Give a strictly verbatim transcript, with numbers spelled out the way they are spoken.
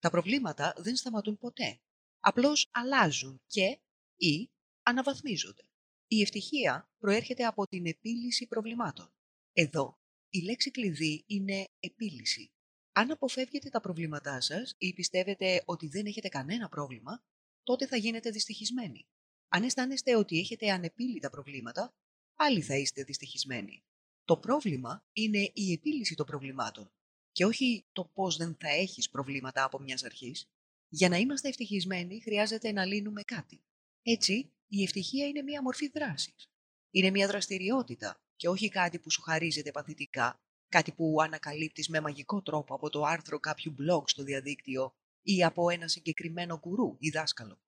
Τα προβλήματα δεν σταματούν ποτέ. Απλώς αλλάζουν και ή αναβαθμίζονται. Η ευτυχία προέρχεται από την επίλυση προβλημάτων. Εδώ, η λέξη κλειδί είναι επίλυση. Αν αποφεύγετε τα προβλήματά σας ή πιστεύετε ότι δεν έχετε κανένα πρόβλημα, τότε θα γίνετε δυστυχισμένοι. Αν αισθάνεστε ότι έχετε ανεπίλυτα προβλήματα, πάλι θα είστε δυστυχισμένοι. Το πρόβλημα είναι η επίλυση των προβλημάτων και όχι το πώς δεν θα έχεις προβλήματα από μιας αρχής. Για να είμαστε ευτυχισμένοι χρειάζεται να λύνουμε κάτι. Έτσι, η ευτυχία είναι μια μορφή δράσης. Είναι μια δραστηριότητα και όχι κάτι που σου χαρίζεται παθητικά, κάτι που ανακαλύπτεις με μαγικό τρόπο από το άρθρο κάποιου blog στο διαδίκτυο ή από ένα συγκεκριμένο γκουρού ή δάσκαλο.